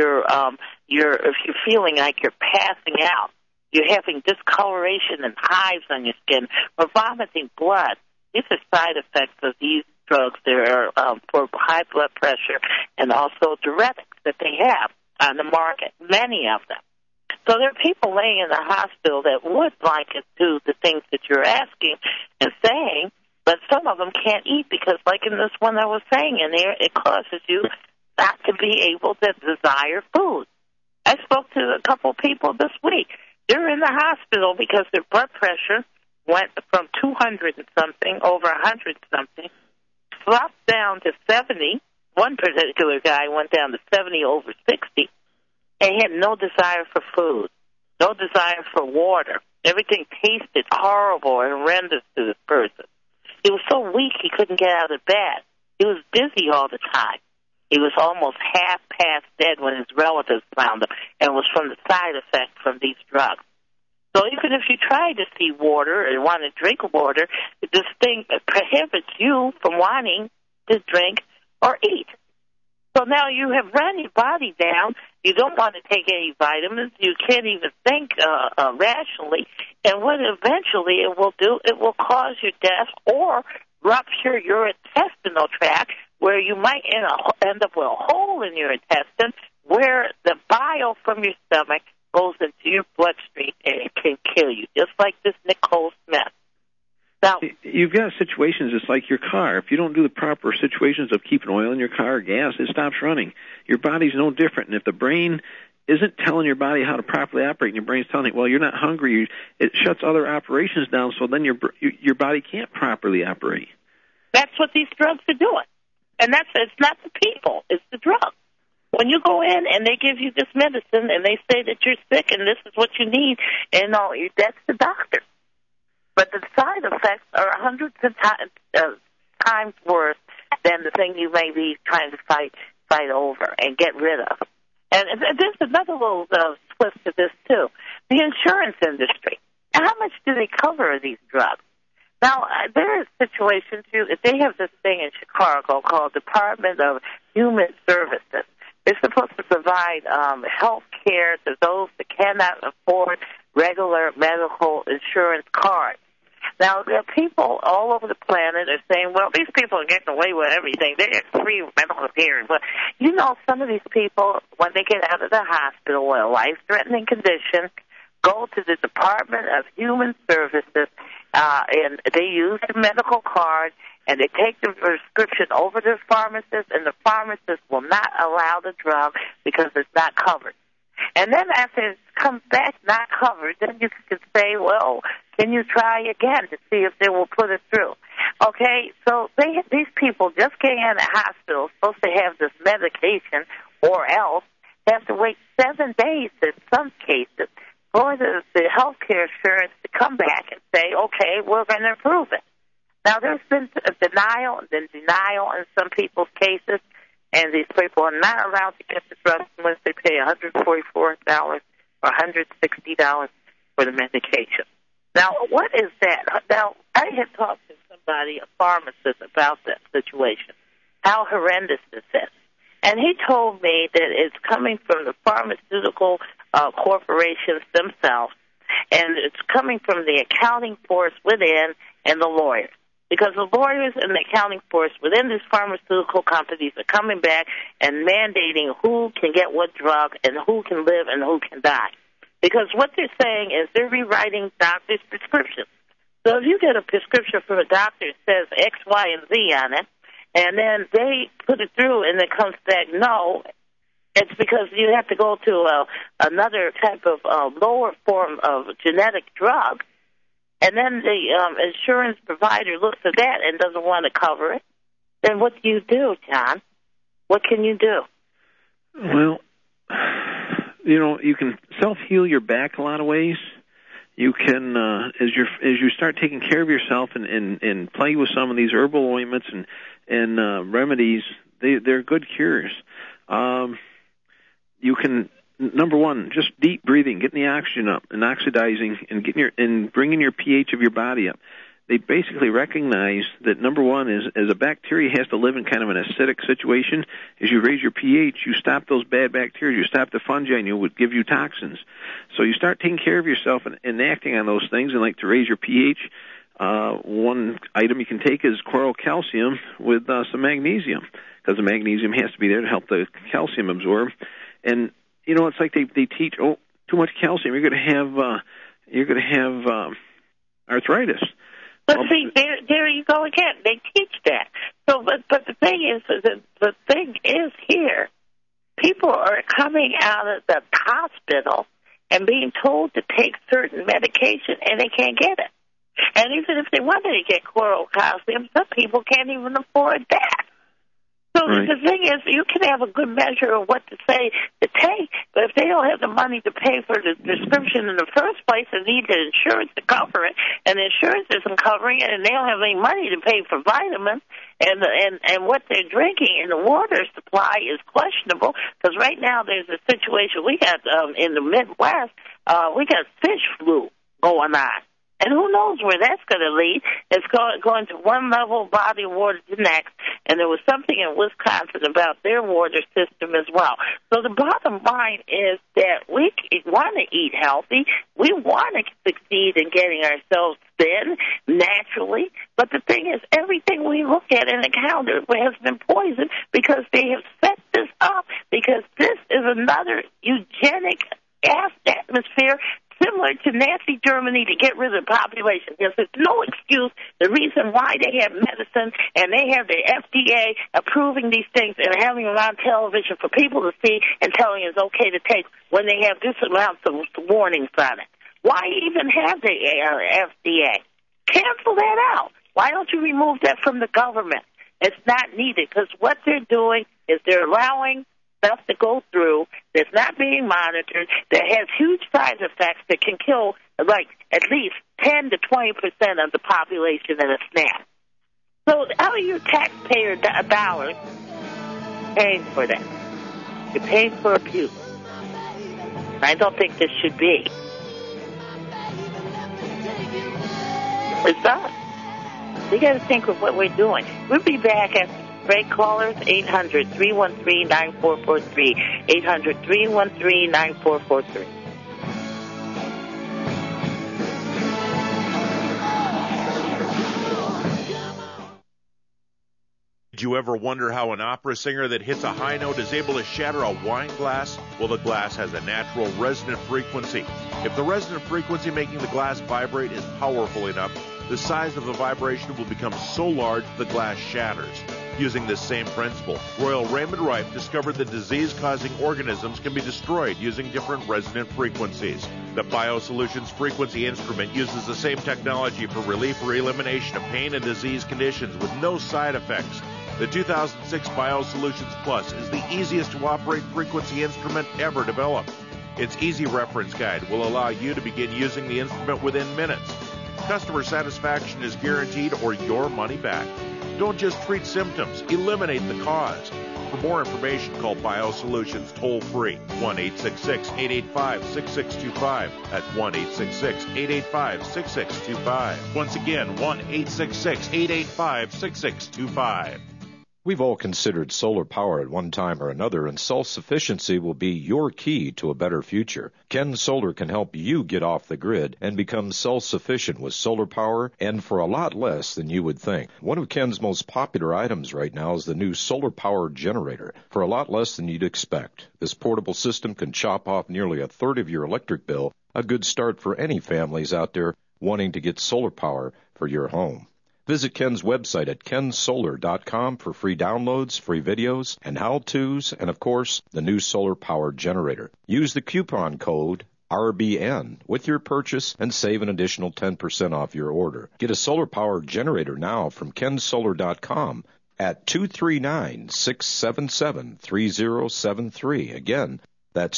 you're feeling like you're passing out, you're having discoloration and hives on your skin, or vomiting blood. These are side effects of these drugs that are for high blood pressure and also diuretics that they have on the market, many of them. So there are people laying in the hospital that would like to do the things that you're asking and saying, but some of them can't eat because, like in this one I was saying in there, it causes you not to be able to desire food. I spoke to a couple of people this week. They're in the hospital because their blood pressure went from 200 and something, over 100 something, dropped down to 70. One particular guy went down to 70 over 60, and he had no desire for food, no desire for water. Everything tasted horrible and horrendous to this person. He was so weak he couldn't get out of bed. He was busy all the time. He was almost half past dead when his relatives found him, and it was from the side effect from these drugs. So even if you try to see water and want to drink water, this thing prohibits you from wanting to drink or eat. So now you have run your body down. You don't want to take any vitamins. You can't even think rationally. And what eventually it will do, it will cause your death or rupture your intestinal tract, where you might end up with a hole in your intestine where the bile from your stomach goes into your bloodstream and it can kill you, just like this Nicole Smith. Now, you've got situations just like your car. If you don't do the proper situations of keeping oil in your car or gas, it stops running. Your body's no different. And if the brain isn't telling your body how to properly operate, and your brain's telling it, well, you're not hungry, it shuts other operations down, so then your body can't properly operate. That's what these drugs are doing. And it's not the people, it's the drugs. When you go in and they give you this medicine and they say that you're sick and this is what you need, and that's the doctor. But the side effects are hundreds of times worse than the thing you may be trying to fight over and get rid of. And there's another little twist to this, too. The insurance industry. How much do they cover these drugs? Now, there are situations, they have this thing in Chicago called Department of Human Services. They're supposed to provide health care to those that cannot afford regular medical insurance cards. Now, there are people all over the planet are saying, well, these people are getting away with everything. They get free medical care. But, some of these people, when they get out of the hospital with a life-threatening condition, go to the Department of Human Services, and they use the medical card, and they take the prescription over to the pharmacist, and the pharmacist will not allow the drug because it's not covered. And then after it comes back not covered, then you can say, well, can you try again to see if they will put it through? Okay, so these people just getting out of the hospital supposed to have this medication or else have to wait 7 days in some cases for the health care insurance to come back and say, okay, we're going to approve it. Now, there's been denial in some people's cases, and these people are not allowed to get the drugs unless they pay $144 or $160 for the medication. Now, what is that? Now, I had talked to somebody, a pharmacist, about that situation, how horrendous this is. And he told me that it's coming from the pharmaceutical corporations themselves, and it's coming from the accounting force within and the lawyers. Because the lawyers and the accounting force within these pharmaceutical companies are coming back and mandating who can get what drug and who can live and who can die. Because what they're saying is they're rewriting doctors' prescriptions. So if you get a prescription from a doctor that says X, Y, and Z on it, and then they put it through and it comes back no, it's because you have to go to another type of lower form of genetic drug. And then the insurance provider looks at that and doesn't want to cover it. Then what do you do, John? What can you do? Well, you can self-heal your back a lot of ways. You can, as you start taking care of yourself and play with some of these herbal ointments and remedies, they're good cures. You can. Number one, just deep breathing, getting the oxygen up and oxidizing and bringing your pH of your body up. They basically recognize that number one is as a bacteria has to live in kind of an acidic situation. As you raise your pH, you stop those bad bacteria, you stop the fungi, and it would give you toxins. So you start taking care of yourself and acting on those things, and like to raise your pH. One item you can take is coral calcium with some magnesium, because the magnesium has to be there to help the calcium absorb. And it's like they teach, too much calcium, you're going to have arthritis. But see, there you go again. They teach that. So, but the thing is here, people are coming out of the hospital and being told to take certain medication, and they can't get it. And even if they wanted to get coral calcium, some people can't even afford that. So right. The thing is, you can have a good measure of what to say to take, but if they don't have the money to pay for the prescription in the first place, they need the insurance to cover it, and the insurance isn't covering it, and they don't have any money to pay for vitamins, and what they're drinking in the water supply is questionable, because right now there's a situation we got in the Midwest, we got fish flu. going on. And who knows where that's going to lead. It's going to one level of body of water to the next. And there was something in Wisconsin about their water system as well. So the bottom line is that we want to eat healthy. We want to succeed in getting ourselves thin naturally. But the thing is, everything we look at and encounter has been poisoned because they have set this up. Because this is another eugenic atmosphere similar to Nazi Germany to get rid of the population. Because there's no excuse. The reason why they have medicine and they have the FDA approving these things and having them on television for people to see and telling it's okay to take when they have this amount of warnings on it. Why even have the FDA? Cancel that out. Why don't you remove that from the government? It's not needed because what they're doing is they're allowing stuff to go through that's not being monitored, that has huge side effects that can kill like at least 10 to 20% of the population in a snap. So how are your taxpayer dollars paying for that? You're paying for abuse. I don't think this should be. It's not. We got to think of what we're doing. We'll be back after break. Callers, 800-313-9443. 800-313-9443. Did you ever wonder how an opera singer that hits a high note is able to shatter a wine glass? Well, the glass has a natural resonant frequency. If the resonant frequency making the glass vibrate is powerful enough, the size of the vibration will become so large the glass shatters. Using this same principle, Royal Raymond Rife discovered that disease-causing organisms can be destroyed using different resonant frequencies. The BioSolutions frequency instrument uses the same technology for relief or elimination of pain and disease conditions with no side effects. The 2006 BioSolutions Plus is the easiest to operate frequency instrument ever developed. Its easy reference guide will allow you to begin using the instrument within minutes. Customer satisfaction is guaranteed or your money back. Don't just treat symptoms, eliminate the cause. For more information, call BioSolutions toll-free, 1-866-885-6625. That's 1-866-885-6625. Once again, 1-866-885-6625. We've all considered solar power at one time or another, and self-sufficiency will be your key to a better future. Ken Solar can help you get off the grid and become self-sufficient with solar power, and for a lot less than you would think. One of Ken's most popular items right now is the new solar power generator, for a lot less than you'd expect. This portable system can chop off nearly a third of your electric bill, a good start for any families out there wanting to get solar power for your home. Visit Ken's website at kensolar.com for free downloads, free videos, and how-tos, and, of course, the new solar power generator. Use the coupon code RBN with your purchase and save an additional 10% off your order. Get a solar power generator now from kensolar.com at 239-677-3073. Again, that's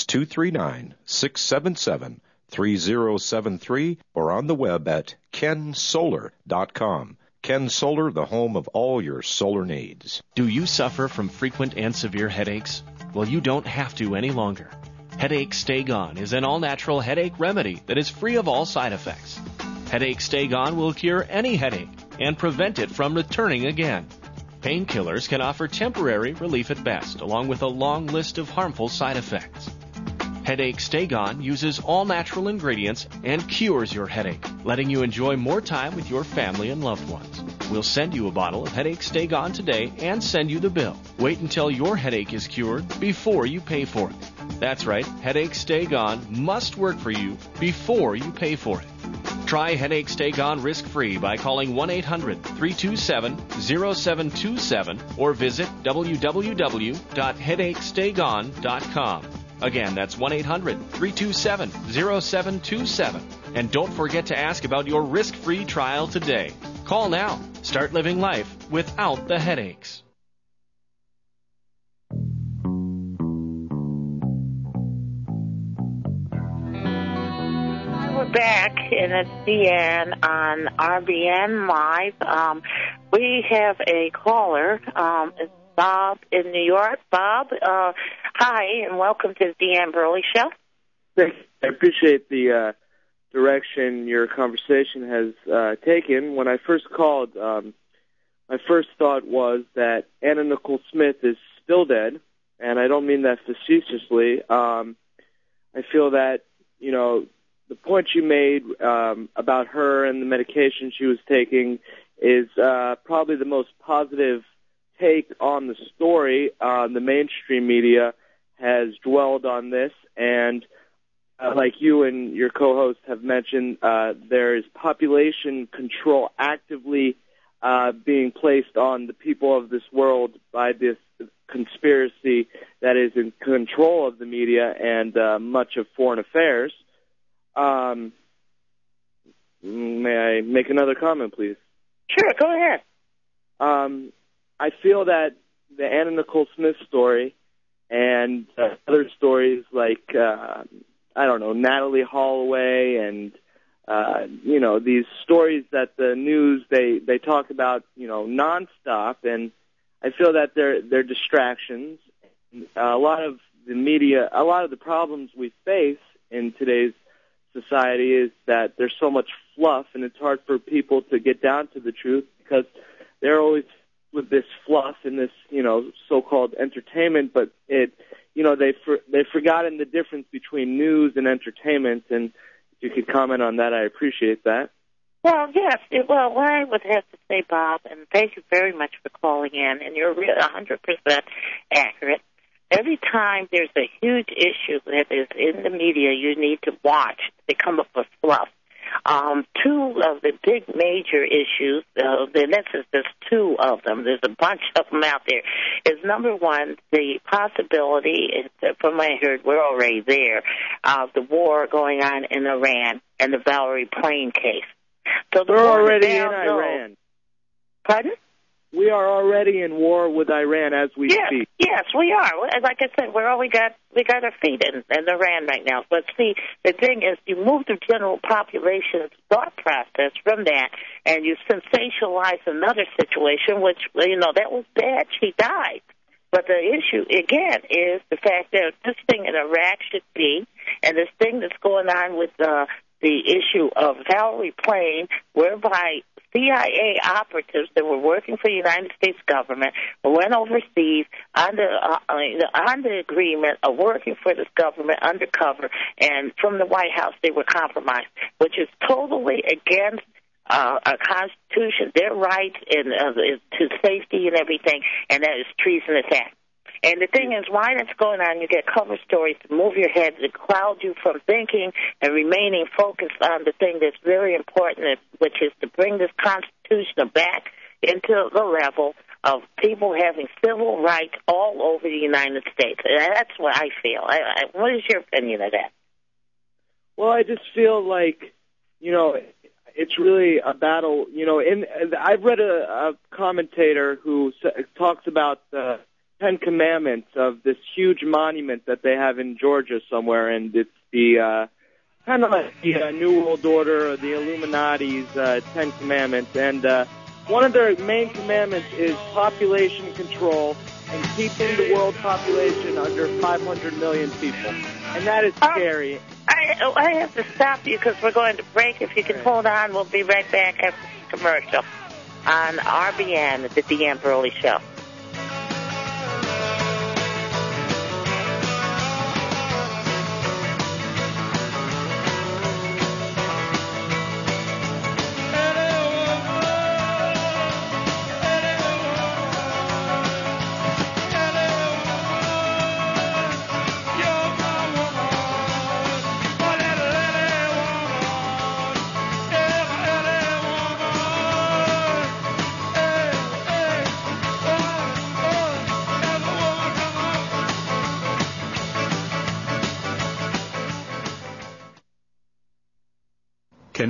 239-677-3073, or on the web at kensolar.com. Ken Solar, the home of all your solar needs. Do you suffer from frequent and severe headaches? Well, you don't have to any longer. Headache Stay Gone is an all-natural headache remedy that is free of all side effects. Headache Stay Gone will cure any headache and prevent it from returning again. Painkillers can offer temporary relief at best, along with a long list of harmful side effects. Headache Stay Gone uses all-natural ingredients and cures your headache, letting you enjoy more time with your family and loved ones. We'll send you a bottle of Headache Stay Gone today and send you the bill. Wait until your headache is cured before you pay for it. That's right, Headache Stay Gone must work for you before you pay for it. Try Headache Stay Gone risk-free by calling 1-800-327-0727 or visit www.headachestaygone.com. Again, that's 1-800-327-0727. And don't forget to ask about your risk-free trial today. Call now. Start living life without the headaches. We're back, and it's Deanne on RBN Live. We have a caller. It's Bob in New York. Bob, hi, and welcome to the Deanne Burley Show. Thanks. I appreciate the direction your conversation has taken. When I first called, my first thought was that Anna Nicole Smith is still dead, and I don't mean that facetiously. I feel that, you know, the point you made about her and the medication she was taking is probably the most positive take on the story. The mainstream media has dwelled on this, and like you and your co-host have mentioned, there is population control actively being placed on the people of this world by this conspiracy that is in control of the media and much of foreign affairs. May I make another comment, please? Sure, go ahead. I feel that the Anna Nicole Smith story and other stories like, I don't know, Natalie Holloway and, you know, these stories that the news, they talk about, you know, nonstop, and I feel that they're distractions. A lot of the media, a lot of the problems we face in today's society is that there's so much fluff, and it's hard for people to get down to the truth because they're always with this fluff and this, you know, so-called entertainment, but it, you know, they've forgotten the difference between news and entertainment, and if you could comment on that, I appreciate that. Well, yes. Well, what I would have to say, Bob, and thank you very much for calling in, and you're 100% accurate. Every time there's a huge issue that is in the media you need to watch, they come up with fluff. Two of the big major issues, there's two of them, there's a bunch of them out there, is number one, the possibility, from what I heard, we're already there, of the war going on in Iran and the Valerie Plame case. So we're already in Iran. Pardon? We are already in war with Iran as we speak. Yes, we are. Like I said, we got our feet in Iran right now. But see, the thing is, you move the general population's thought process from that, and you sensationalize another situation, which, you know, that was bad. She died. But the issue, again, is the fact that this thing in Iraq should be, and this thing that's going on with the issue of Valerie Plame, whereby CIA operatives that were working for the United States government went overseas on the agreement of working for this government undercover, and from the White House they were compromised, which is totally against our Constitution, their rights and to safety and everything, and that is treasonous act. And the thing is, while that's going on, you get cover stories to move your head, to cloud you from thinking and remaining focused on the thing that's very important, which is to bring this Constitution back into the level of people having civil rights all over the United States. And that's what I feel. What is your opinion of that? Well, I just feel like, you know, it's really a battle. You know, I've read a commentator who talks about the Ten Commandments of this huge monument that they have in Georgia somewhere, and it's the kind of like the New World Order or the Illuminati's Ten Commandments, and one of their main commandments is population control and keeping the world population under 500 million people, and that is scary. I have to stop you because we're going to break. If you can hold on, we'll be right back after the commercial on RBN, the Deanne Burley Show.